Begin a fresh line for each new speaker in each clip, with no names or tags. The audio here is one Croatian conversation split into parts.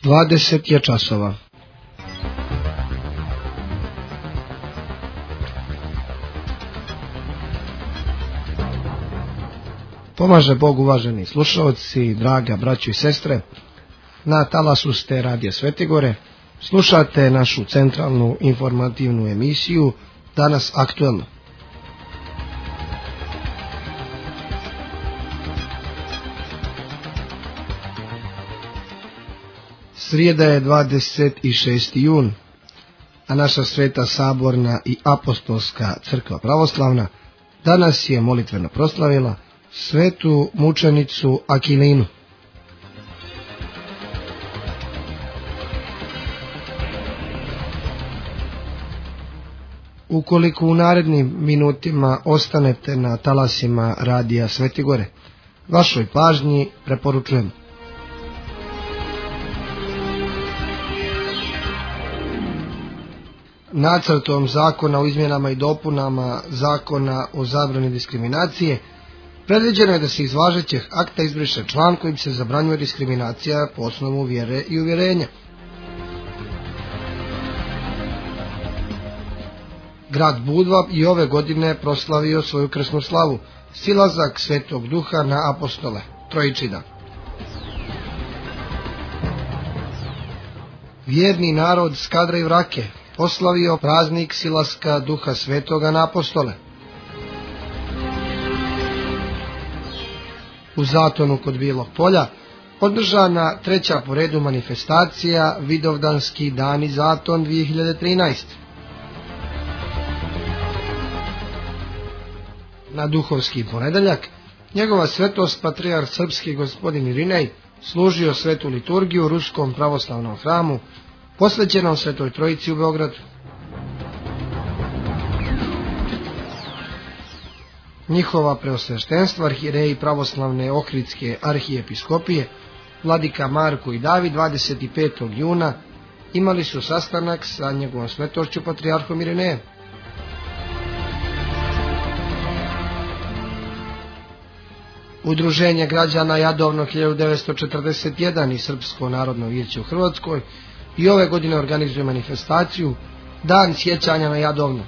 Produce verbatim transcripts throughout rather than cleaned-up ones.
dvadeset je časova. Pomaže Bog, uvaženi slušalci, draga braćo i sestre. Na talasu ste Radija Svetigore. Slušate našu centralnu informativnu emisiju Danas aktuelno. Srijeda je dvadeset šesti jun, a naša Sveta Saborna i Apostolska crkva pravoslavna danas je molitveno proslavila svetu mučenicu Akilinu. Ukoliko u narednim minutima ostanete na talasima Radija Svetigore, vašoj pažnji preporučujemo. Nacrtom zakona o izmjenama i dopunama zakona o zabrani diskriminacije predviđeno je da se iz važećeg akta izbriše član kojim se zabranjuje diskriminacija po osnovu vjere i uvjerenja. Grad Budva i ove godine proslavio svoju krsnu slavu, silazak Svetog Duha na apostole, Trojičidan. Vjerni narod Skadra i Vrake poslavio praznik silaska Duha Svetoga na apostole. U Zatonu kod Bilog polja održana treća po redu manifestacija Vidovdanski dani Zaton dvije hiljade trinaest. Na Duhovski ponedeljak njegova svetost patrijarh srpski gospodin Irinej služio svetu liturgiju u Ruskom pravoslavnom hramu posvećenom Svetoj Trojici u Beogradu. Njihova preosveštenstva arhijereji pravoslavne Ohridske arhijepiskopije vladika Marko i David dvadeset petog juna imali su sastanak sa njegovom svetošću patrijarhom Irinejem. Udruženje građana Jadovno hiljadu devetsto četrdeset jedan i Srpsko narodno vijeće u Hrvatskoj i ove godine organizuje manifestaciju Dan sjećanja na Jadovno.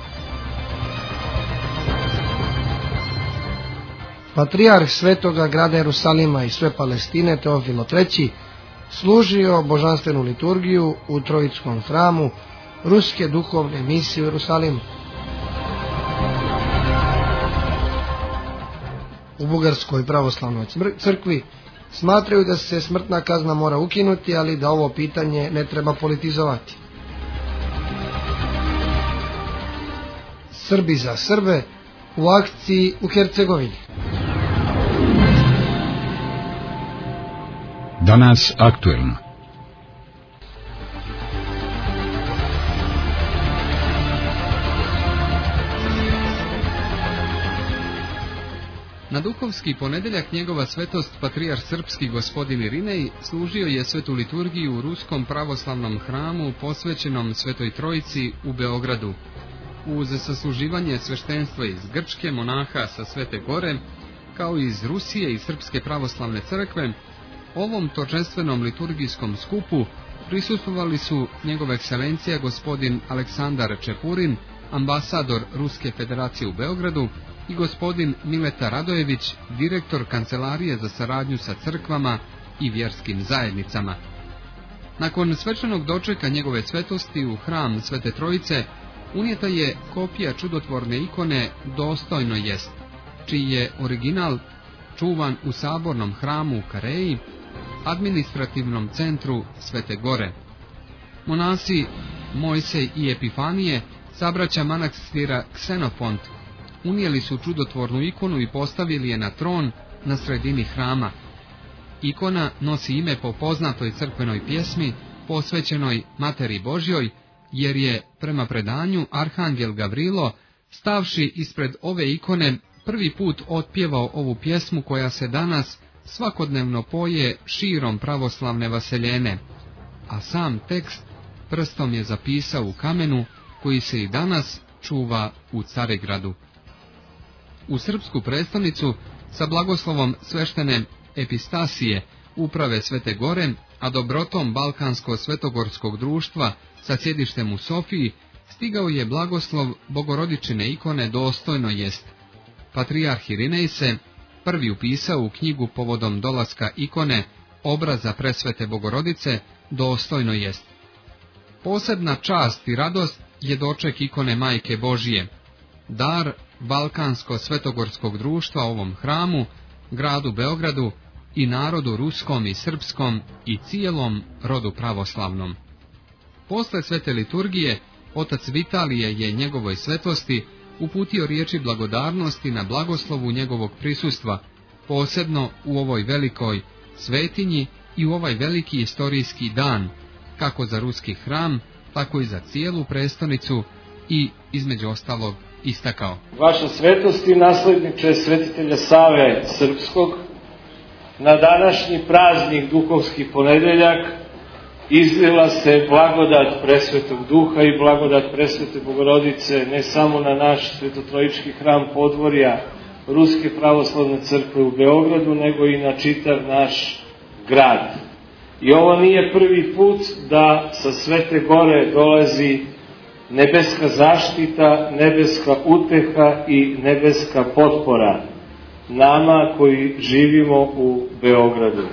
Patrijarh Svetoga grada Jerusalima i sve Palestine Teofilo treći služio božanstvenu liturgiju u Trojickom hramu Ruske duhovne misije u Jerusalimu. U Bugarskoj pravoslavnoj crkvi smatraju da se smrtna kazna mora ukinuti, ali da ovo pitanje ne treba politizovati. Srbi za Srbe u akciji u Hercegovini.
Danas aktuelno.
Na Duhovski ponedeljak njegova svetost patrijarh srpski gospodin Irinej služio je svetu liturgiju u Ruskom pravoslavnom hramu posvećenom Svetoj Trojici u Beogradu. Uz sasluživanje sveštenstva iz Grčke, monaha sa Svete Gore, kao i iz Rusije i Srpske pravoslavne crkve, ovom торжественom liturgijskom skupu prisustvovali su njegova ekscelencija gospodin Aleksandar Čepurin, ambasador Ruske federacije u Beogradu, i gospodin Mileta Radojević, direktor Kancelarije za saradnju sa crkvama i vjerskim zajednicama. Nakon svečanog dočeka njegove svetosti u hram Svete Trojice unijeta je kopija čudotvorne ikone Dostojno jest, čiji je original čuvan u sabornom hramu u Kareji, administrativnom centru Svete Gore. Monasi Mojsej i Epifanije, sabraća manastira Ksenofont, unijeli su čudotvornu ikonu i postavili je na tron na sredini hrama. Ikona nosi ime po poznatoj crkvenoj pjesmi posvećenoj Materi Božjoj, jer je, prema predanju, arhangel Gavrilo, stavši ispred ove ikone, prvi put otpjevao ovu pjesmu koja se danas svakodnevno poje širom pravoslavne vaseljene, a sam tekst prstom je zapisao u kamenu koji se i danas čuva u Carigradu. U srpsku prestonicu sa blagoslovom sveštene Epistasije uprave Svete Gore a dobrotom Balkansko-svetogorskog društva sa sjedištem u Sofiji stigao je blagoslov Bogorodičine ikone Dostojno jest. Patrijarh Irinej se prvi upisao u knjigu povodom dolaska ikone obraza presvete Bogorodice Dostojno jest. Posebna čast i radost je doček ikone Majke Božije, dar Balkansko-svetogorskog društva ovom hramu, gradu Beogradu i narodu ruskom i srpskom i cijelom rodu pravoslavnom. Posle svete liturgije, otac Vitalije je njegovoj svetosti uputio riječi blagodarnosti na blagoslovu njegovog prisustva, posebno u ovoj velikoj svetinji i u ovaj veliki istorijski dan, kako za ruski hram, tako i za cijelu prestonicu, i između ostalog istakao:
Vaša svetost i nasledniče svetitelja Save Srpskog, na današnji praznik Duhovski ponedeljak izlila se blagodat presvetog duha i blagodat presvete Bogorodice ne samo na naš svetotrojički hram podvorja Ruske pravoslavne crkve u Beogradu, nego i na čitav naš grad. I ovo nije prvi put da sa Svete Gore dolazi nebeska zaštita, nebeska uteha i nebeska potpora nama koji živimo u Beogradu.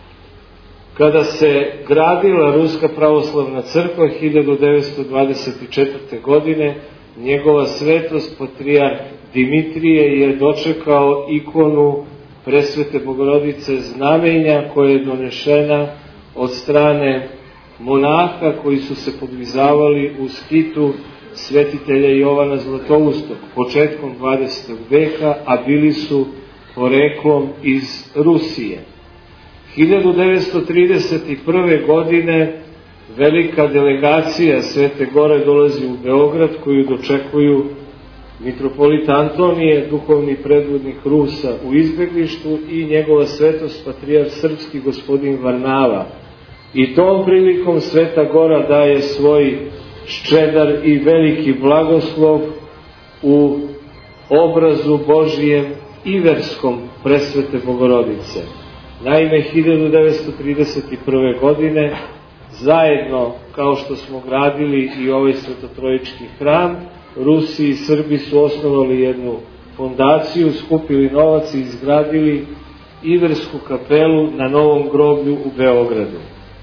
Kada se gradila Ruska pravoslavna crkva hiljadu devetsto dvadeset četvrte. godine, njegova svetost patrijarh Dimitrije je dočekao ikonu presvete Bogorodice znamenja koja je donešena od strane monaha koji su se podvizavali u skitu svetitelja Jovana Zlatoustog početkom dvadesetog veka, a bili su poreklom iz Rusije. hiljadu devetsto trideset prve. godine velika delegacija Svete Gore dolazi u Beograd, koju dočekuju mitropolit Antonije, duhovni predvodnik Rusa u izbeglištu, i njegova svetost patrijarh srpski gospodin Varnava. I tom prilikom Sveta Gora daje svoj ščedar i veliki blagoslov u obrazu Božijem iverskom presvete Bogorodice. Naime, hiljadu devetsto trideset prve. godine, zajedno kao što smo gradili i ovaj svetotrojički hram, Rusi i Srbi su osnovali jednu fondaciju, skupili novac i izgradili iversku kapelu na Novom groblju u Beogradu.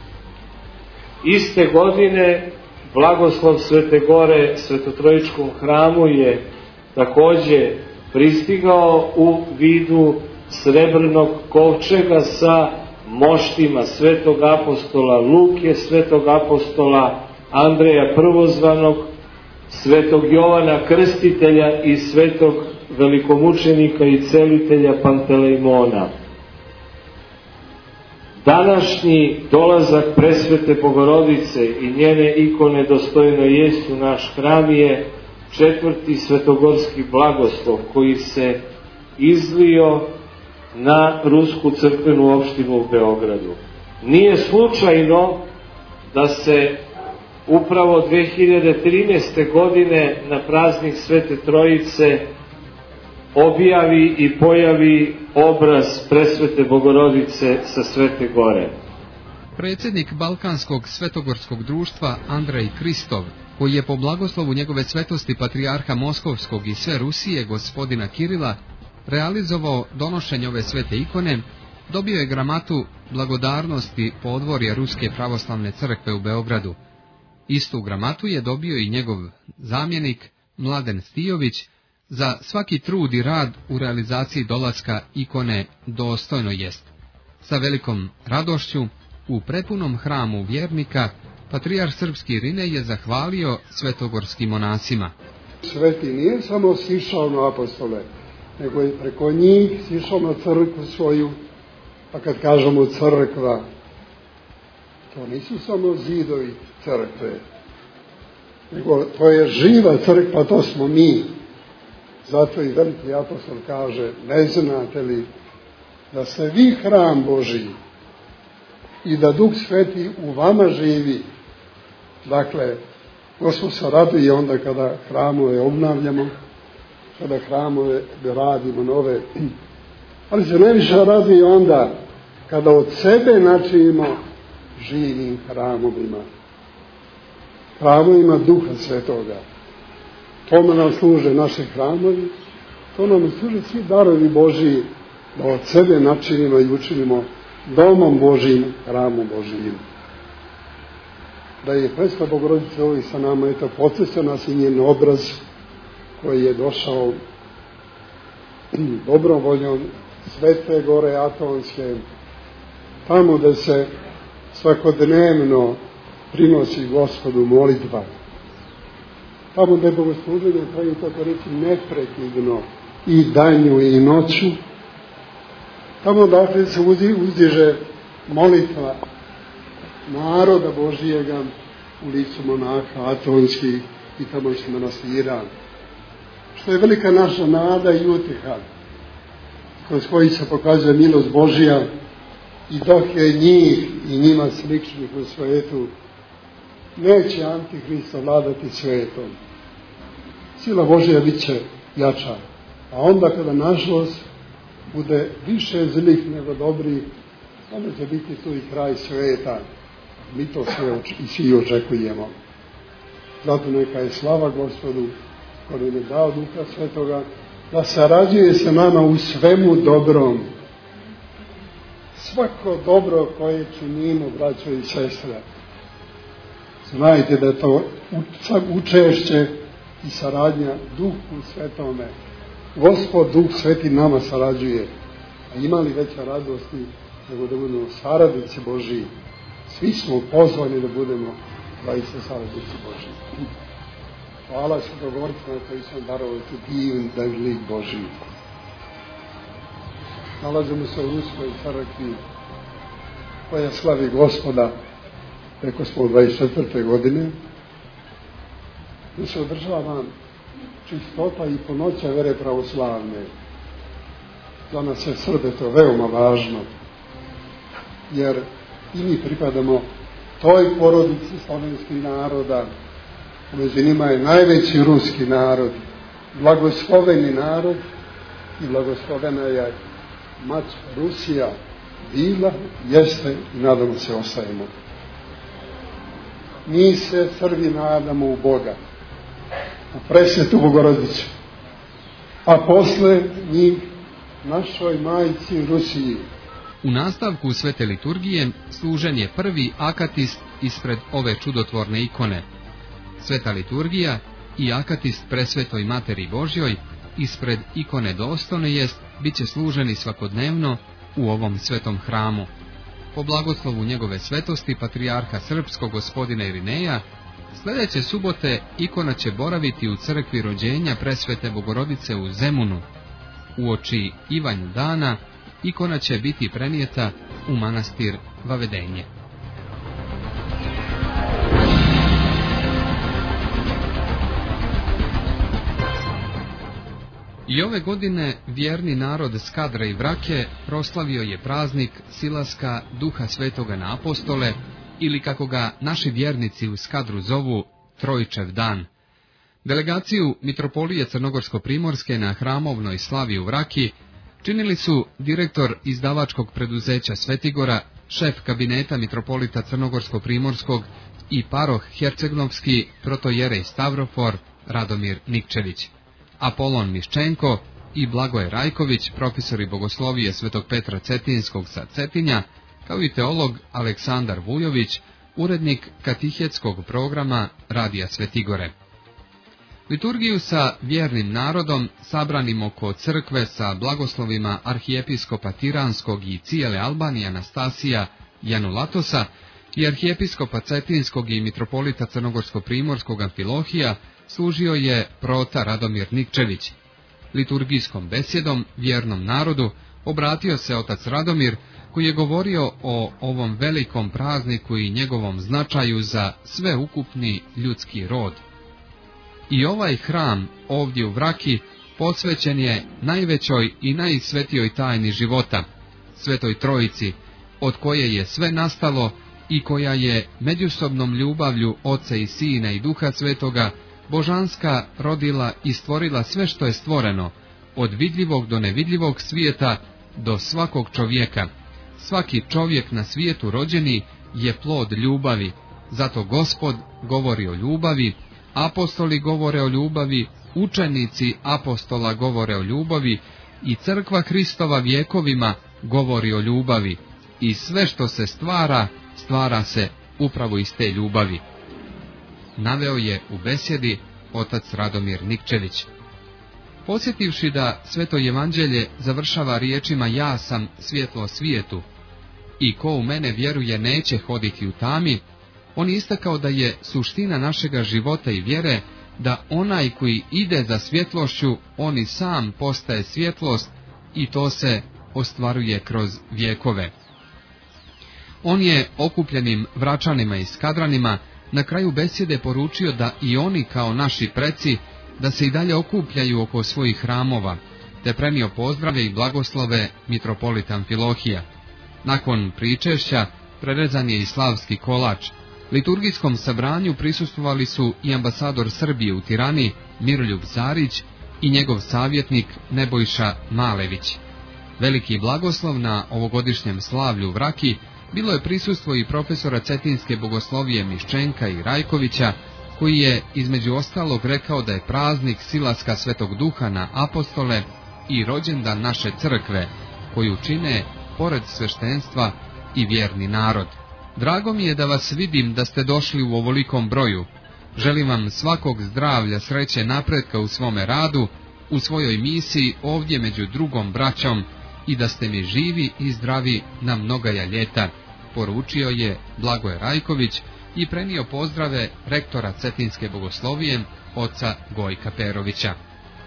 Iste godine blagoslov Svete Gore svetotrojičkom hramu je takođe pristigao u vidu srebrnog kovčega sa moštima svetog apostola Luke, svetog apostola Andreja Prvozvanog, svetog Jovana Krstitelja i svetog velikomučenika i celitelja Pantelejmona. Današnji dolazak presvete Bogorodice i njene ikone Dostojno jest u naš hram je četvrti svetogorski blagoslov koji se izlio na Rusku crkvenu opštinu u Beogradu. Nije slučajno da se upravo dve hiljade trinaeste. godine na praznik Svete Trojice objavi i pojavi obraz presvete Bogorodice sa Svete Gore.
Predsjednik Balkanskog svetogorskog društva Andrej Kristov, koji je po blagoslovu njegove svetosti patrijarha Moskovskog i sve Rusije gospodina Kirila realizovao donošenje ove svete ikone, dobio je gramatu blagodarnosti podvorja Ruske pravoslavne crkve u Beogradu. Istu gramatu je dobio i njegov zamjenik Mladen Stijović za svaki trud i rad u realizaciji dolaska ikone Dostojno jest. Sa velikom radošću u prepunom hramu vjernika patrijarh srpski Irinej je zahvalio svetogorskim monasima.
Sveti nije samo sišao na apostole, nego i preko njih sišao na crkvu svoju, a kad kažemo crkva, to nisu samo zidovi crkve, nego to je živa crkva, to smo mi. Zato i veliki apostol kaže, ne znate li da ste vi hram Božiji i da Duh Sveti u vama živi. Dakle, Gospod se raduje onda kada hramove obnavljamo, kada hramove radimo nove, ali se najviše raduje onda kada od sebe načinimo živim hramovima. Hramovima Duha Svetoga. Tome nam služe naše hramovi, to nam služe svi darovi Božiji, da od sebe načinimo i učinimo domom Božijim, hramom Božijim. Da je Presveta Bogorodica ovdje sa nama, eto, podsjeća nas i njen obraz koji je došao dobrom voljom Svete gore Atonske, tamo da se svakodnevno prinosi Gospodu molitva. Tamo da je bogosluženje, treba tako reći, neprekidno i danju i noću. Tamo dakle se uzdiže molitva naroda Božijega u licu monaha atonskih i tamošnjih manastira. Što je velika naša nada i utjeha, kroz koji se pokazuje milost Božija i dok je njih i njima sličnih u svijetu, neće Antihrist vladati svijetom. Sila Božja bit će jača. A onda kada nažalost bude više zlih nego dobrih, onda će biti tu i kraj svijeta. Mi to sve i svi očekujemo. Zato neka je slava Gospodu koji nam je dao Duha Svetoga, da sarađuje sa nama u svemu dobrom. Svako dobro koje činimo, braćo i sestre, znajte da je to učešće i saradnja Duhu Svetome. Gospod Duh Sveti nama sarađuje. A ima li veća radosti nego da budemo saradnici Božiji? Svi smo pozvani da budemo zaista saradnici Božiji. Hvala Svetogorcima koji sam darovao tu divan dan lik Božiji. Nalazimo se u Ruskoj crkvi koja slavi Gospoda, preko smo dvadeset četvrte godine, da se održava čistota i punoća vere pravoslavne. Za nas je Srbe to veoma važno, jer i mi pripadamo toj porodici slovenskih naroda. Među njima je najveći ruski narod, blagosloveni narod i blagoslovena je mać Rusija bila, jeste i nadamo se ostajemo. Mi se Srbi nadamo u Boga, u Presvetu Bogorodicu, a posle njih našoj majci Rusiji.
U nastavku svete liturgije služen je prvi akatist ispred ove čudotvorne ikone. Sveta liturgija i akatist Presvetoj Materi Božjoj ispred ikone dostojne jest, bit će služeni svakodnevno u ovom svetom hramu. Po blagoslovu njegove svetosti patrijarha srpskog gospodina Irineja, sljedeće subote ikona će boraviti u crkvi rođenja Presvete Bogorodice u Zemunu. Uoči Ivanj dana ikona će biti prenijeta u manastir Vavedenje. I ove godine vjerni narod Skadra i Vrake proslavio je praznik silaska Duha Svetoga na apostole, ili kako ga naši vjernici u Skadru zovu, Trojičev dan. Delegaciju Mitropolije Crnogorsko-Primorske na hramovnoj slavi u Vraki činili su direktor izdavačkog preduzeća Svetigora, šef kabineta mitropolita Crnogorsko-Primorskog i paroh hercegnovski protojerej Stavrofor Radomir Nikčević, Apolon Miščenko i Blagoje Rajković, profesori bogoslovije Svetog Petra Cetinskog sa Cetinja, kao i teolog Aleksandar Vujović, urednik katehetskog programa Radija Svetigore. Liturgiju sa vjernim narodom, sabranim oko crkve sa blagoslovima arhijepiskopa Tiranskog i cijele Albanije Anastasija Janulatosa i arhijepiskopa Cetinskog i mitropolita Crnogorsko-Primorskog Amfilohija, služio je prota Radomir Nikčević. Liturgijskom besjedom vjernom narodu obratio se otac Radomir, koji je govorio o ovom velikom prazniku i njegovom značaju za sveukupni ljudski rod. I ovaj hram ovdje u Vraki posvećen je najvećoj i najsvetijoj tajni života, Svetoj Trojici, od koje je sve nastalo i koja je međusobnom ljubavlju Oca i Sina i Duha Svetoga božanska rodila i stvorila sve što je stvoreno, od vidljivog do nevidljivog svijeta do svakog čovjeka. Svaki čovjek na svijetu rođeni je plod ljubavi, zato Gospod govori o ljubavi, apostoli govore o ljubavi, učenici apostola govore o ljubavi i crkva Hristova vjekovima govori o ljubavi i sve što se stvara, stvara se upravo iz te ljubavi. Naveo je u besjedi otac Radomir Nikčević. Posjetivši da Sveto Evanđelje završava riječima ja sam svjetlo svijetu i ko u mene vjeruje neće hoditi u tami, on je istakao da je suština našega života i vjere da onaj koji ide za svjetlošću, on i sam postaje svjetlost i to se ostvaruje kroz vjekove. On je okupljenim Vračanima i Skadranima na kraju besjede poručio da i oni kao naši preci da se i dalje okupljaju oko svojih hramova, te prenio pozdrave i blagoslove mitropolit Amfilohija. Nakon pričešća prerezan je i slavski kolač. Liturgijskom sabranju prisustvovali su i ambasador Srbije u Tirani Miroljub Zarić i njegov savjetnik Nebojša Malević. Veliki blagoslov na ovogodišnjem slavlju Vraki bilo je prisustvo i profesora Cetinske bogoslovije Miščenka i Rajkovića, koji je između ostalog rekao da je praznik silaska Svetog Duha na apostole i rođendan naše crkve, koju čine, pored sveštenstva, i vjerni narod. Drago mi je da vas vidim da ste došli u ovolikom broju. Želim vam svakog zdravlja, sreće, napretka u svome radu, u svojoj misiji ovdje među drugom braćom i da ste mi živi i zdravi na mnogaja ljeta, poručio je Blagoje Rajković i prenio pozdrave rektora Cetinske bogoslovije, oca Gojka Perovića.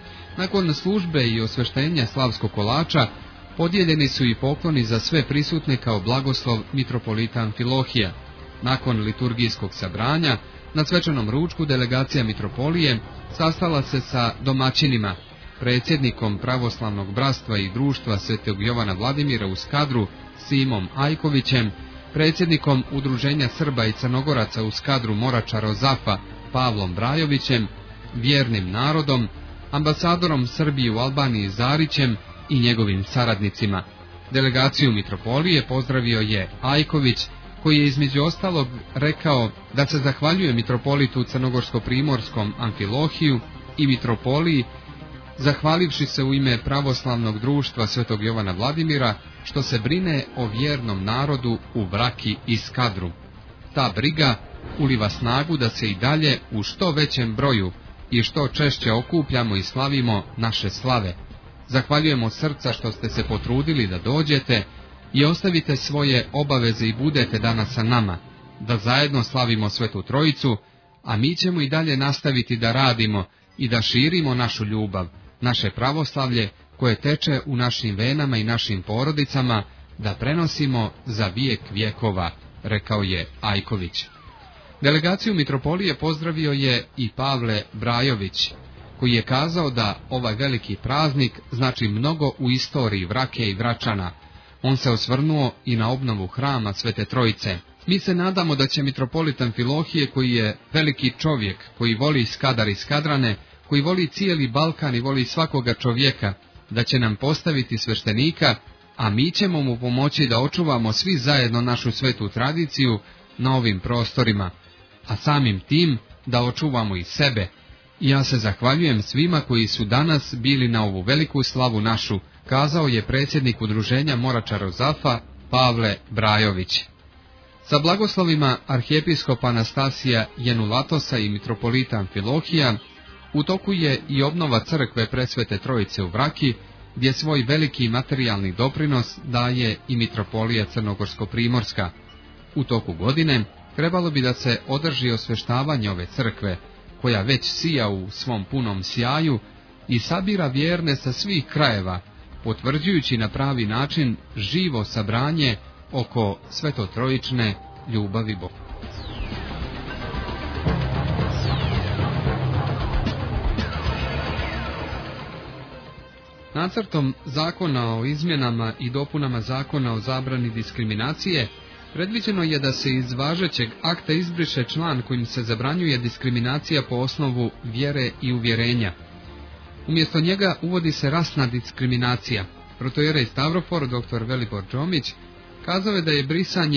Nakon službe i osveštenja slavskog kolača, podijeljeni su i pokloni za sve prisutne kao blagoslov mitropolita Amfilohija. Nakon liturgijskog sabranja, na svečanom ručku delegacija mitropolije sastala se sa domaćinima, predsjednikom Pravoslavnog bratstva i društva Svetog Jovana Vladimira u Skadru Simom Ajkovićem, predsjednikom Udruženja Srba i Crnogoraca u Skadru Morača Rozafa Pavlom Brajovićem, vjernim narodom, ambasadorom Srbije u Albaniji Zarićem i njegovim saradnicima. Delegaciju mitropolije pozdravio je Ajković, koji je između ostalog rekao da se zahvaljuje mitropolitu Crnogorsko-primorskom Amfilohiju i mitropoliji, zahvalivši se u ime pravoslavnog društva Svetog Jovana Vladimira, što se brine o vjernom narodu u Vraki i Skadru. Ta briga uliva snagu da se i dalje u što većem broju i što češće okupljamo i slavimo naše slave. Zahvaljujemo srca što ste se potrudili da dođete i ostavite svoje obaveze i budete danas sa nama, da zajedno slavimo Svetu Trojicu, a mi ćemo i dalje nastaviti da radimo i da širimo našu ljubav, naše pravoslavlje koje teče u našim venama i našim porodicama, da prenosimo za vijek vjekova, rekao je Ajković. Delegaciju mitropolije pozdravio je i Pavle Brajović, koji je kazao da ovaj veliki praznik znači mnogo u istoriji Vrake i Vračana. On se osvrnuo i na obnovu hrama Svete Trojice. Mi se nadamo da će mitropolit Amfilohije, koji je veliki čovjek, koji voli Skadar i Skadrane, koji voli cijeli Balkan i voli svakoga čovjeka, da će nam postaviti sveštenika, a mi ćemo mu pomoći da očuvamo svi zajedno našu svetu tradiciju na ovim prostorima, a samim tim da očuvamo i sebe. I ja se zahvaljujem svima koji su danas bili na ovu veliku slavu našu, kazao je predsjednik Udruženja Morača Rozafa Pavle Brajović. Sa blagoslovima arhijepiskopa Anastasija Jenulatosa i mitropolita Amfilohija u toku je i obnova crkve Presvete Trojice u Vraki, gdje svoj veliki materijalni doprinos daje i mitropolija Crnogorsko-primorska. U toku godine trebalo bi da se održi osveštavanje ove crkve, koja već sija u svom punom sjaju i sabira vjerne sa svih krajeva, potvrđujući na pravi način živo sabranje oko svetotrojične ljubavi Boga. Nacrtom zakona o izmjenama i dopunama zakona o zabrani diskriminacije predviđeno je da se iz važećeg akta izbriše član kojim se zabranjuje diskriminacija po osnovu vjere i uvjerenja. Umjesto njega uvodi se rasna diskriminacija. Protojerej Stavrofor, doktor Velibor Džomić, kazao je da je brisanje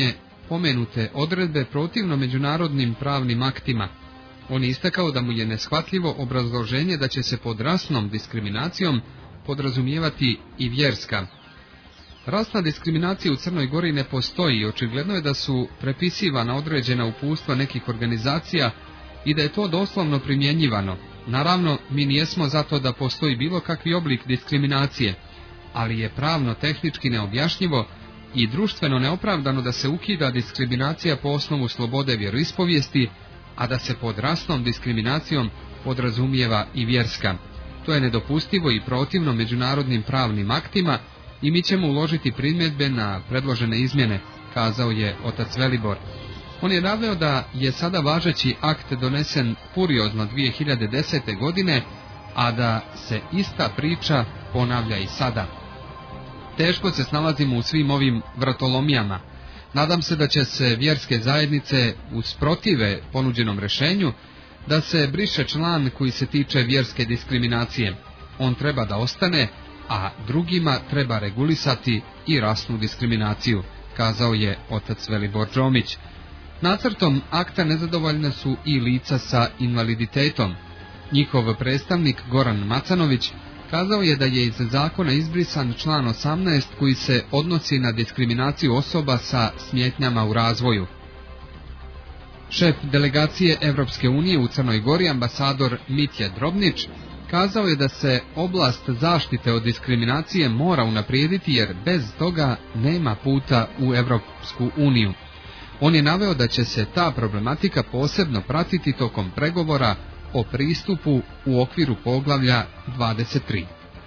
pomenute odredbe protivno međunarodnim pravnim aktima. On je istakao da mu je neshvatljivo obrazloženje da će se pod rasnom diskriminacijom podrazumijevati i vjerska. Rasna diskriminacija u Crnoj Gori ne postoji i očigledno je da su prepisivana određena uputstva nekih organizacija i da je to doslovno primjenjivano. Naravno, mi nijesmo zato da postoji bilo kakvi oblik diskriminacije, ali je pravno tehnički neobjašnjivo i društveno neopravdano da se ukida diskriminacija po osnovu slobode vjeroispovijesti, a da se pod rasnom diskriminacijom podrazumijeva i vjerska. To je nedopustivo i protivno međunarodnim pravnim aktima i mi ćemo uložiti primjedbe na predložene izmjene, kazao je otac Velibor. On je naveo da je sada važeći akt donesen furiozno dvije hiljade desete. godine, a da se ista priča ponavlja i sada. Teško se snalazimo u svim ovim vratolomijama. Nadam se da će se vjerske zajednice usprotive ponuđenom rješenju da se briše član koji se tiče vjerske diskriminacije. On treba da ostane, a drugima treba regulisati i rasnu diskriminaciju, kazao je otac Velibor Džomić. Nacrtom akta nezadovoljna su i lica sa invaliditetom. Njihov predstavnik Goran Macanović kazao je da je iz zakona izbrisan član osamnaest koji se odnosi na diskriminaciju osoba sa smetnjama u razvoju. Šef delegacije Evropske unije u Crnoj Gori, ambasador Mitja Drobnić, kazao je da se oblast zaštite od diskriminacije mora unaprijediti jer bez toga nema puta u Evropsku uniju. On je naveo da će se ta problematika posebno pratiti tokom pregovora o pristupu u okviru poglavlja dvadeset tri.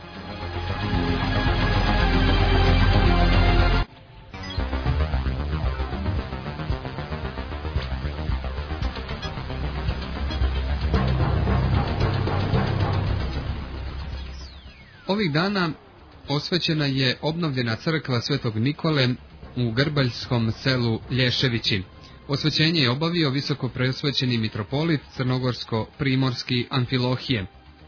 Ovih dana osvećena je obnovljena crkva Svetog Nikole u grbaljskom selu Lješevići. Osvećenje je obavio visoko preosvećeni mitropolit crnogorsko-primorski Amfilohije.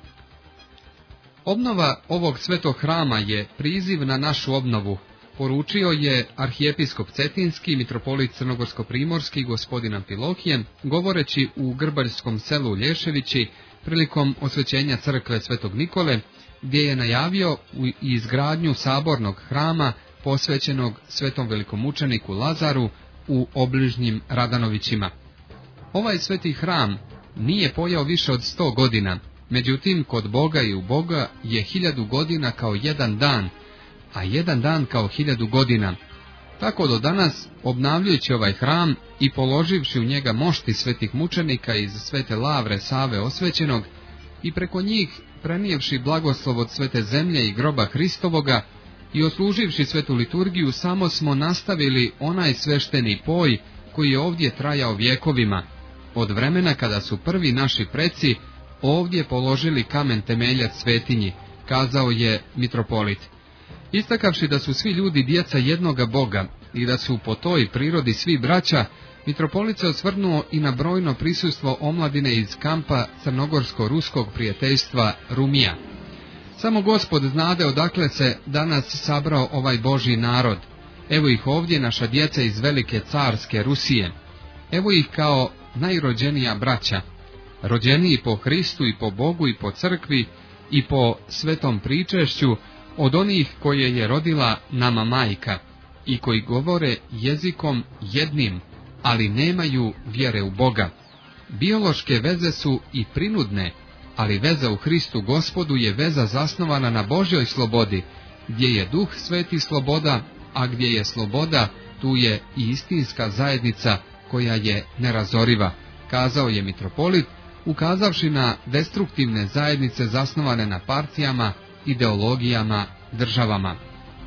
Obnova ovog svetog hrama je priziv na našu obnovu, poručio je arhijepiskop Cetinski, mitropolit crnogorsko-primorski gospodin Amfilohije, govoreći u grbaljskom selu Lješevići prilikom osvećenja crkve Svetog Nikole, gdje je najavio izgradnju sabornog hrama posvećenog svetom velikomučeniku Lazaru u obližnjim Radanovićima. Ovaj sveti hram nije pojao više od sto godina, međutim kod Boga i u Boga je hiljadu godina kao jedan dan, a jedan dan kao hiljadu godina. Tako do danas, obnavljajući ovaj hram i položivši u njega mošti svetih mučenika iz svete Lavre Save osvećenog i preko njih prenijevši blagoslov od svete zemlje i groba Hristovoga i osluživši svetu liturgiju, samo smo nastavili onaj svešteni poj koji je ovdje trajao vjekovima, od vremena kada su prvi naši preci ovdje položili kamen temeljac svetinji, kazao je mitropolit. Istakavši da su svi ljudi djeca jednoga Boga i da su po toj prirodi svi braća, mitropolit se osvrnuo i na brojno prisustvo omladine iz kampa crnogorsko-ruskog prijateljstva Rumija. Samo Gospod znade odakle se danas sabrao ovaj Božji narod. Evo ih ovdje, naša djeca iz velike carske Rusije. Evo ih kao najrođenija braća, rođeniji po Hristu i po Bogu i po crkvi i po svetom pričešću od onih koje je rodila nama majka i koji govore jezikom jednim, ali nemaju vjere u Boga. Biološke veze su i prinudne, ali veza u Hristu Gospodu je veza zasnovana na Božjoj slobodi, gdje je Duh Sveti sloboda, a gdje je sloboda, tu je i istinska zajednica koja je nerazoriva, kazao je mitropolit, ukazavši na destruktivne zajednice zasnovane na partijama, ideologijama, državama.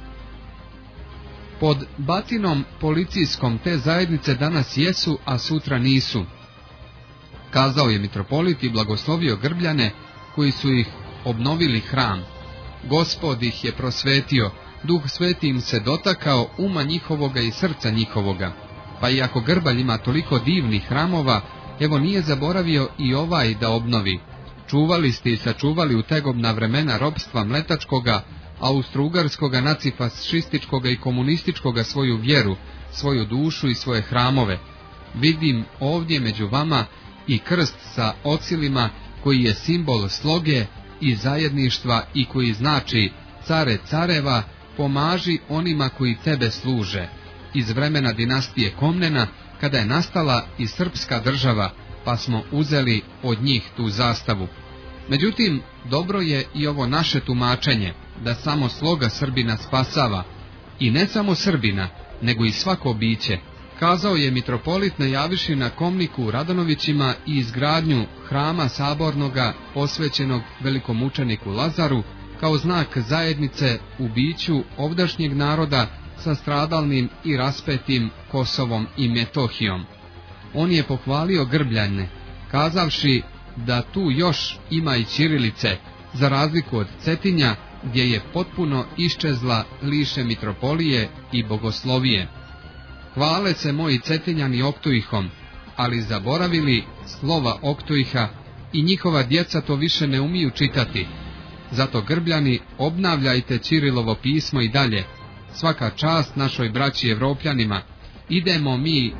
Pod batinom policijskom te zajednice danas jesu, a sutra nisu, kazao je mitropolit i blagoslovio Grbljane koji su ih obnovili hram. Gospod ih je prosvetio, Duh Sveti im se dotakao uma njihovoga i srca njihovoga. Pa i ako Grbalj ima toliko divnih hramova, evo nije zaboravio i ovaj da obnovi. Čuvali ste i sačuvali u tegobna vremena robstva mletačkoga, austrougarskoga, nacifašističkoga i komunističkoga svoju vjeru, svoju dušu i svoje hramove. Vidim ovdje među vama i krst sa ocilima koji je simbol sloge i zajedništva i koji znači care careva, pomaži onima koji tebe služe. Iz vremena dinastije Komnena, kada je nastala i srpska država, pa smo uzeli od njih tu zastavu. Međutim, dobro je i ovo naše tumačenje, da samo sloga Srbina spasava, i ne samo Srbina, nego i svako biće, kazao je mitropolit najavivši na Komniku u Radanovićima i izgradnju hrama sabornoga posvećenog velikomučeniku Lazaru, kao znak zajednice u biću ovdašnjeg naroda sa stradalnim i raspetim Kosovom i Metohijom. On je pohvalio Grbljane, kazavši da tu još ima i ćirilice, za razliku od Cetinja, gdje je potpuno iščezla liše mitropolije i bogoslovije. Hvale se moji Cetinjani Oktuihom, ali zaboravili slova Oktuiha i njihova djeca to više ne umiju čitati. Zato Grbljani, obnavljajte Ćirilovo pismo i dalje. Svaka čast našoj braći Evropljanima. Idemo mi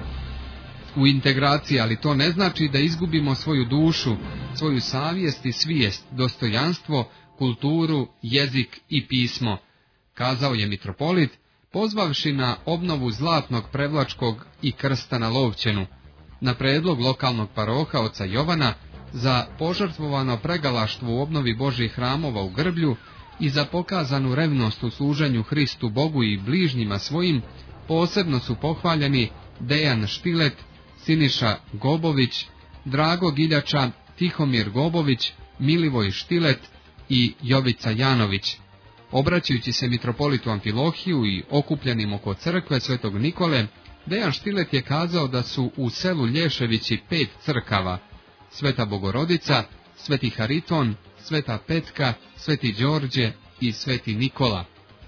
u integraciji, ali to ne znači da izgubimo svoju dušu, svoju savjest i svijest, dostojanstvo, kulturu, jezik i pismo, kazao je mitropolit, pozvavši na obnovu zlatnog prevlačkog i krsta na Lovćenu, na predlog lokalnog paroha oca Jovana, za požrtvovano pregalaštvo u obnovi Božjih hramova u Grblju i za pokazanu revnost u služenju Hristu Bogu i bližnjima svojim, posebno su pohvaljeni Dejan Štilet, Siniša Gobović, Drago Giljača, Tihomir Gobović, Milivoj Štilet i Jovica Janović. Obraćajući se mitropolitu Amfilohiju i okupljenim oko crkve Svetog Nikole, Dejan Štilet je kazao da su u selu Lješevići pet crkava: Sveta Bogorodica, Sveti Hariton, Sveta Petka, Sveti Đorđe i Sveti Nikola.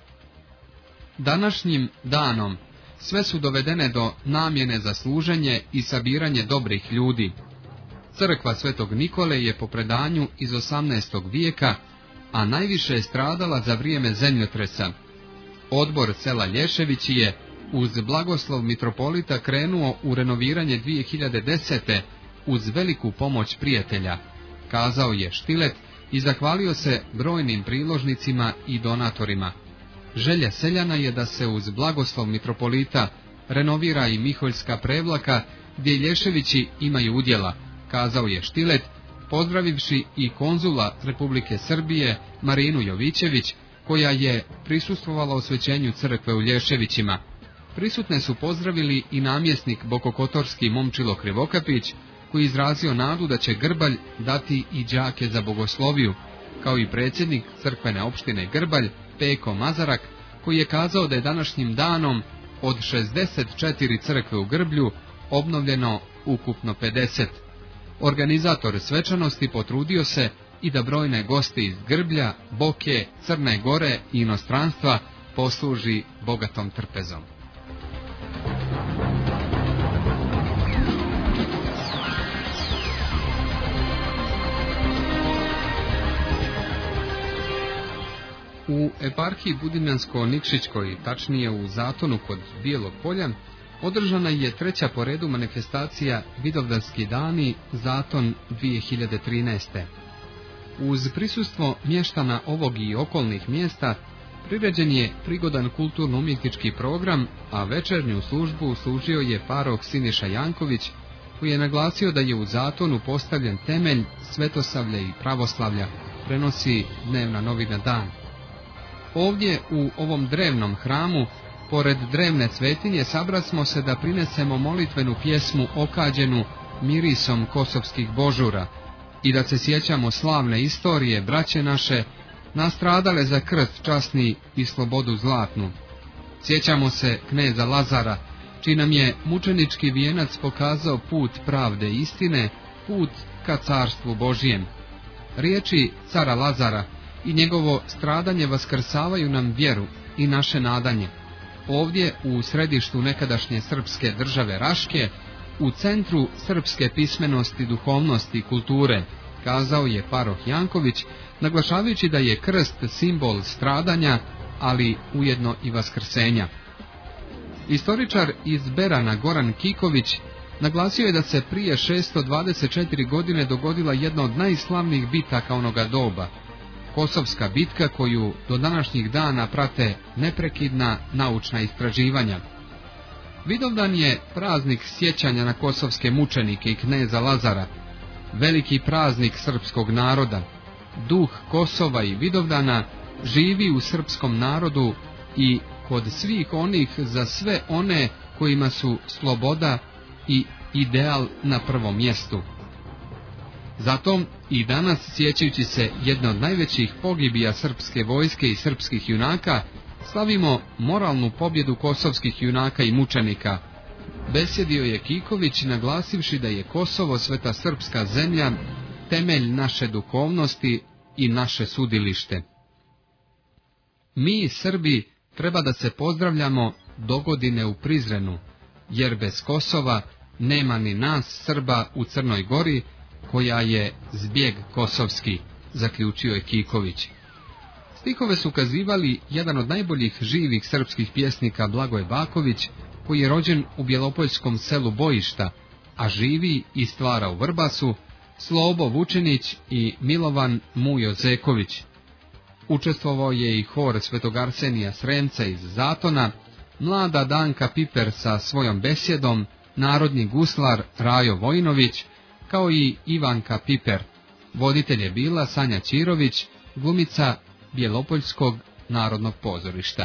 Današnjim danom sve su dovedene do namjene za služenje i sabiranje dobrih ljudi. Crkva Svetog Nikole je po predanju iz osamnaestog vijeka, a najviše je stradala za vrijeme zemljotresa. Odbor sela Lješevići je uz blagoslov mitropolita krenuo u renoviranje dvije hiljade desete. uz veliku pomoć prijatelja, kazao je Štilet i zahvalio se brojnim priložnicima i donatorima. Želja seljana je da se uz blagoslov mitropolita renovira i Miholjska prevlaka, gdje Lješevići imaju udjela, kazao je Štilet, pozdravivši i konzula Republike Srbije Marinu Jovićević, koja je prisustvovala osvećenju crkve u Lješevićima. Prisutne su pozdravili i namjesnik bokokotorski Momčilo Krivokapić, koji izrazio nadu da će Grbalj dati i đake za bogosloviju, kao i predsjednik crkvene opštine Grbalj Peko Mazarak, koji je kazao da je današnjim danom od šezdeset četiri crkve u Grblju obnovljeno ukupno pedeset. Organizator svečanosti potrudio se i da brojne goste iz Grblja, Boke, Crne Gore i inostranstva posluži bogatom trpezom. U eparhiji Budimljansko-Nikšićkoj, tačnije u Zatonu kod Bijelog polja, održana je treća po redu manifestacija Vidovdanski dani Zaton dvije hiljade trinaeste. Uz prisustvo mještana ovog i okolnih mjesta priređen je prigodan kulturno-umjetnički program, a večernju službu služio je paroh Siniša Janković, koji je naglasio da je u Zatonu postavljen temelj svetosavlja i pravoslavlja, prenosi dnevna novina Dan. Ovdje u ovom drevnom hramu, pored drevne cvetinje, sabrasmo se da prinesemo molitvenu pjesmu okađenu mirisom kosovskih božura i da se sjećamo slavne istorije braće naše, nastradale za krst časni i slobodu zlatnu. Sjećamo se kneza Lazara, čiji nam je mučenički vijenac pokazao put pravde i istine, put ka carstvu Božijem. Riječi cara Lazara i njegovo stradanje vaskrsavaju nam vjeru i naše nadanje. Ovdje, u središtu nekadašnje srpske države Raške, u centru srpske pismenosti, duhovnosti i kulture, kazao je paroh Janković, naglašavajući da je krst simbol stradanja, ali ujedno i vaskrsenja. Istoričar iz Berana Goran Kiković naglasio je da se prije šesto dvadeset četiri godine dogodila jedna od najslavnijih bitaka onoga doba, Kosovska bitka, koju do današnjih dana prate neprekidna naučna istraživanja. Vidovdan je praznik sjećanja na kosovske mučenike i kneza Lazara, veliki praznik srpskog naroda. Duh Kosova i Vidovdana živi u srpskom narodu i kod svih onih za sve one kojima su sloboda i ideal na prvom mjestu. Zato i danas, sjećajući se jedne od najvećih pogibija srpske vojske i srpskih junaka, slavimo moralnu pobjedu kosovskih junaka i mučenika. Besjedio je Kiković naglasivši da je Kosovo, sveta srpska zemlja, temelj naše duhovnosti i naše sudilište. Mi, Srbi, treba da se pozdravljamo dogodine u Prizrenu, jer bez Kosova nema ni nas, Srba, u Crnoj Gori, koja je zbjeg kosovski, zaključio je Kiković. Stihove su kazivali jedan od najboljih živih srpskih pjesnika Blagoje Baković, koji je rođen u bjelopoljskom selu Bojišta, a živi i stvara u Vrbasu, Slobo Vučinić i Milovan Mujo Zeković. Učestvovao je i hor Svetog Arsenija Sremca iz Zatona, mlada Danka Piper sa svojom besjedom, narodni guslar Rajo Vojinović, kao i Ivanka Piper. Voditelj je bila Sanja Ćirović, glumica Bjelopoljskog narodnog pozorišta.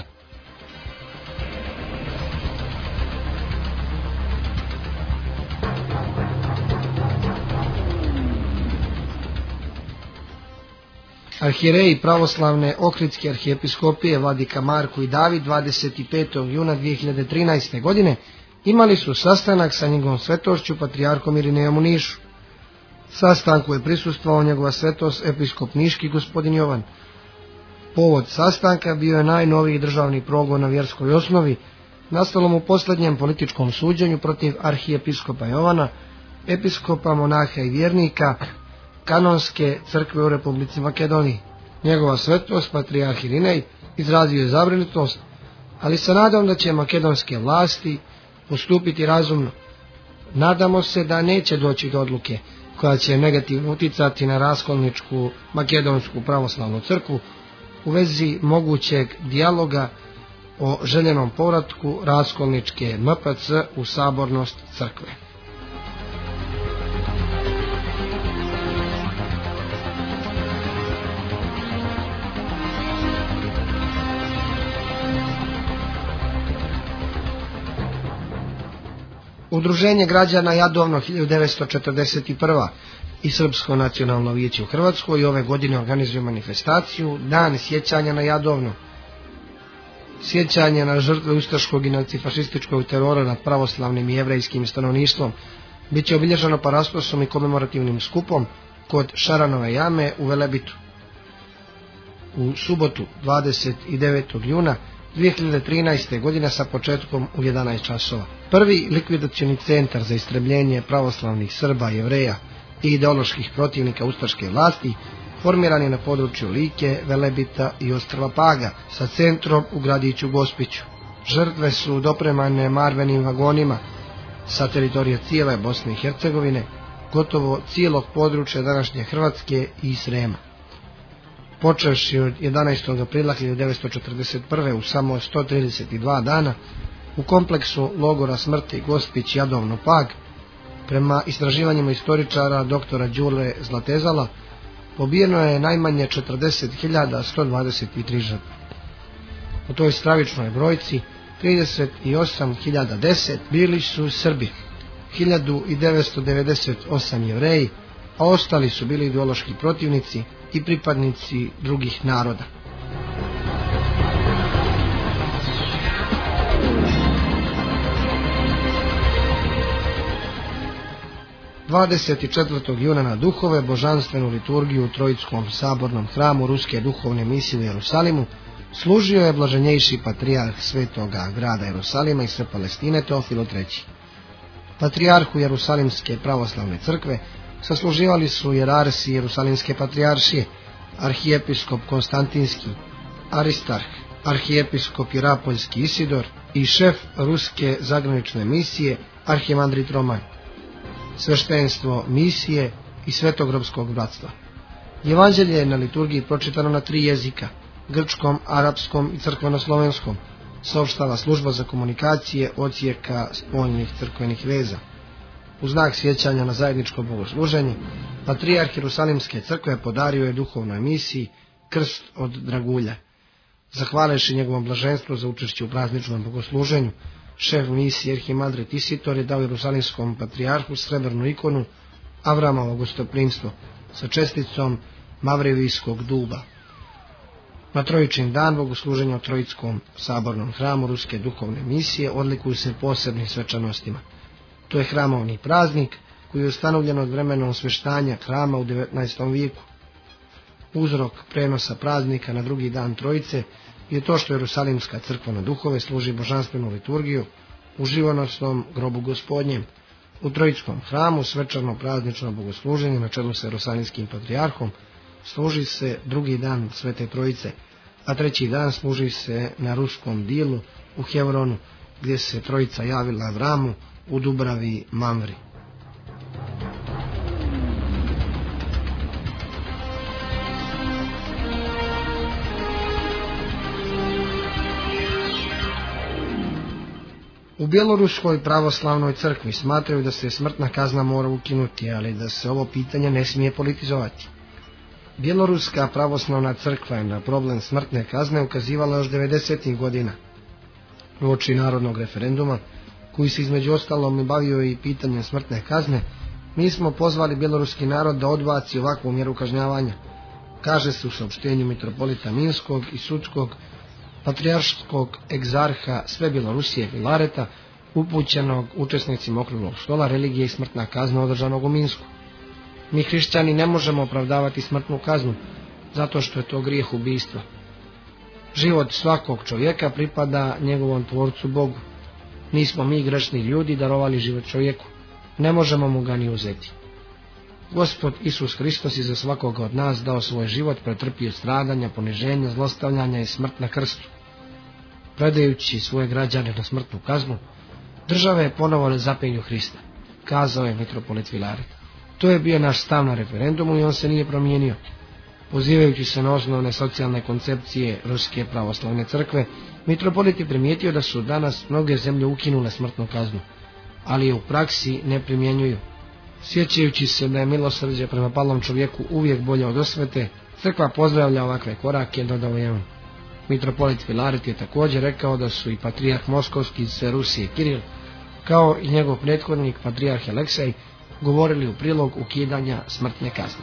Arhijereji pravoslavne Ohridske arhijepiskopije Vladika Marko i David dvadeset petog juna dvije hiljade trinaeste. godine imali su sastanak sa njegovom svetošću patrijarhom Irinejom u Nišu. Sastanku je prisustvovao njegova svetost episkop niški gospodin Jovan. Povod sastanka bio je najnoviji državni progon na vjerskoj osnovi, nastalom u posljednjem političkom suđenju protiv arhijepiskopa Jovana, episkopa, monaha i vjernika kanonske crkve u Republici Makedoniji. Njegova svetost, patrijarh Irinej, izrazio je zabrinutost, ali sa nadom da će makedonske vlasti postupiti razumno. Nadamo se da neće doći do odluke koja će negativno uticati na raskolničku makedonsku pravoslavnu crkvu u vezi mogućeg dijaloga o željenom povratku raskolničke M P C u sabornost crkve. Udruženje građana Jadovno hiljadu devetsto četrdeset prve. i Srpsko nacionalno vijeće u Hrvatskoj ove godine organizuje manifestaciju Dan sjećanja na Jadovno. Sjećanje na žrtve ustaškog i nacifašističkog terora nad pravoslavnim i jevrejskim stanovništvom bit će obilježeno parastosom i komemorativnim skupom kod Šaranove jame u Velebitu. U subotu dvadeset devetog juna dvije hiljade trinaeste. godine sa početkom u jedanaest časova. Prvi likvidacioni centar za istrebljenje pravoslavnih Srba, Jevreja i ideoloških protivnika ustaške vlasti formiran je na području Like, Velebita i ostrva Paga sa centrom u gradiću Gospiću. Žrtve su dopremane marvenim vagonima sa teritorije cijele Bosne i Hercegovine, gotovo cijelog područja današnje Hrvatske i Srema. Počevši od jedanaestog aprila hiljadu devetsto četrdeset prve. u samo sto trideset dva dana u kompleksu logora smrti Gospić Jadovno Pag, prema istraživanjima istoričara doktora Đule Zlatezala, pobijeno je najmanje četrdeset hiljada sto dvadeset tri žrtve. U toj stravičnoj brojci trideset osam hiljada deset bili su Srbi, hiljadu devetsto devedeset osam Jevreji, a ostali su bili ideološki protivnici i pripadnici drugih naroda. dvadeset četvrtog juna na Duhove božanstvenu liturgiju u Trojickom sabornom hramu Ruske duhovne misije u Jerusalimu služio je blaženjejši patrijarh svetoga grada Jerusalima i sve Palestine Teofilo treći. Patrijarhu Jerusalimske pravoslavne crkve sasluživali su jerarsi Jerusalimske patrijaršije, arhijepiskop Konstantinski, Aristarh, arhijepiskop Jerapoljski Isidor i šef ruske zagranične misije arhimandrit Roman, sveštenstvo misije i Svetogropskog bratstva. Evanđelje je na liturgiji pročitano na tri jezika, grčkom, arapskom i crkveno-slovenskom, saopštava služba za komunikacije odsjeka spoljnih crkvenih veza. U znak sjećanja na zajedničko bogosluženje, patrijarh Jerusalimske crkve podario je duhovnoj misiji krst od dragulja. Zahvaleši njegovom blaženstvu za učešće u prazničnom bogosluženju, šef misije arhimandrit Isidor je dao Jerusalimskom patrijarhu srebrnu ikonu Avramovo gostoprimstvo sa česticom Mavrevijskog duba. Na Trojičin dan bogosluženja u Trojitskom sabornom hramu Ruske duhovne misije odlikuju se posebnim svečanostima. To je hramovni praznik koji je ustanovljen od vremena osveštanja hrama u devetnaestom vijeku. Uzrok prenosa praznika na drugi dan Trojice je to što Jerusalimska crkva na duhove služi božanstvenu liturgiju u živonosnom grobu Gospodnjem. U Trojitskom hramu svečano praznično bogosluženje na čelu sa Jerusalimskim patrijarhom služi se drugi dan Svete Trojice, a treći dan služi se na ruskom dilu u Hevronu, gdje se Trojica javila Avramu u Dubravi Mamri. U Bjeloruskoj pravoslavnoj crkvi smatraju da se smrtna kazna mora ukinuti, ali da se ovo pitanje ne smije politizovati. Bjeloruska pravoslavna crkva je na problem smrtne kazne ukazivala još devedesetih godina. Uoči narodnog referenduma, koji se između ostalom bavio i pitanjem smrtne kazne, mi smo pozvali bjeloruski narod da odbaci ovakvu mjeru kažnjavanja, kaže se u saopštenju mitropolita Minskog i Sudskog patrijarškog egzarha sve Bjelorusije Filareta, upućenog učesnicima okruglog stola religije i smrtna kazna održanog u Minsku. Mi hrišćani ne možemo opravdavati smrtnu kaznu, zato što je to grijeh ubistva. Život svakog čovjeka pripada njegovom tvorcu Bogu. Nismo mi grešni ljudi darovali život čovjeku, ne možemo mu ga ni uzeti. Gospod Isus Hristos je za svakoga od nas dao svoj život, pretrpio stradanja, poniženja, zlostavljanja i smrt na krstu. Predajući svoje građane na smrtnu kaznu, država je ponovo na zapenju Hrista, kazao je mitropolit Filaret. To je bio naš stav na referendumu i on se nije promijenio. Pozivajući se na osnovne socijalne koncepcije Ruske pravoslavne crkve, mitropolit je primijetio da su danas mnoge zemlje ukinule smrtnu kaznu, ali je u praksi ne primjenjuju. Sjećajući se da je milosrđe prema palom čovjeku uvijek bolje od osvete, crkva pozdravlja ovakve korake, dodao je on. Mitropolit Filaret je također rekao da su i patrijarh Moskovski iz Rusije Kiril, kao i njegov prethodnik patrijarh Aleksej, govorili u prilog ukidanja smrtne kazne.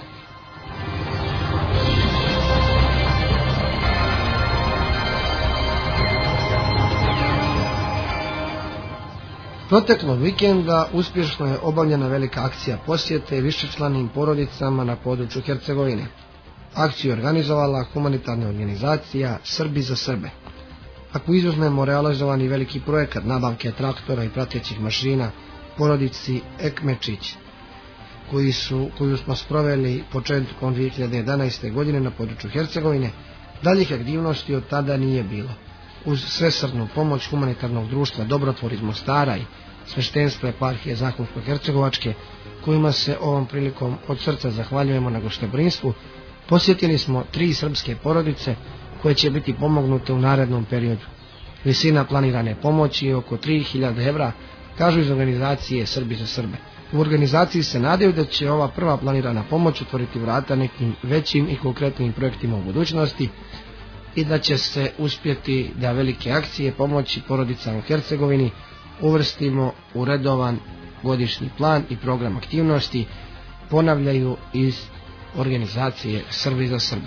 Proteklog vikenda uspješno je obavljena velika akcija posjete višečlanim porodicama na području Hercegovine. Akciju je organizovala humanitarna organizacija Srbi za Srbe. Ako izuzmemo realizovani veliki projekat nabavke traktora i pratećih mašina porodici Ekmečić, koji su, koju smo sproveli početkom dvije hiljade jedanaeste. godine na području Hercegovine, daljih aktivnosti od tada nije bilo. Uz svesrdnu pomoć humanitarnog društva Dobrotvor iz Mostara i sveštenstva eparhije Zahumsko-Hercegovačke, kojima se ovom prilikom od srca zahvaljujemo na gostoprimstvu, posjetili smo tri srpske porodice koje će biti pomognute u narednom periodu. Visina planirane pomoći je oko tri hiljade evra, kažu iz organizacije Srbi za Srbe. U organizaciji se nadaju da će ova prva planirana pomoć otvoriti vrata nekim većim i konkretnim projektima u budućnosti i da će se uspjeti da velike akcije pomoći porodicama u Hercegovini uvrstimo u redovan godišnji plan i program aktivnosti, ponavljaju iz organizacije Srbi za Srbe.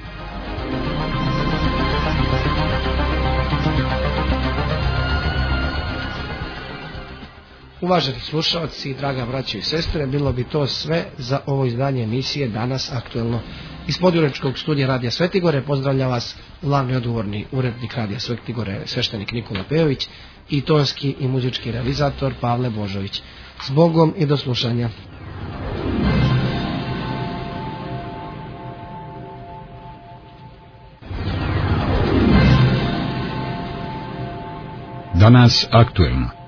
Uvaženi slušalci, draga braćo i sestre, bilo bi to sve za ovo izdanje emisije Danas aktuelno. Iz Podjurečkog studija Radija Svetigore pozdravlja vas glavni odgovorni urednik Radija Svetigore, sveštenik Nikola Pejović, i tonski i muzički realizator Pavle Božović. S Bogom i do slušanja.
Danas aktuelno.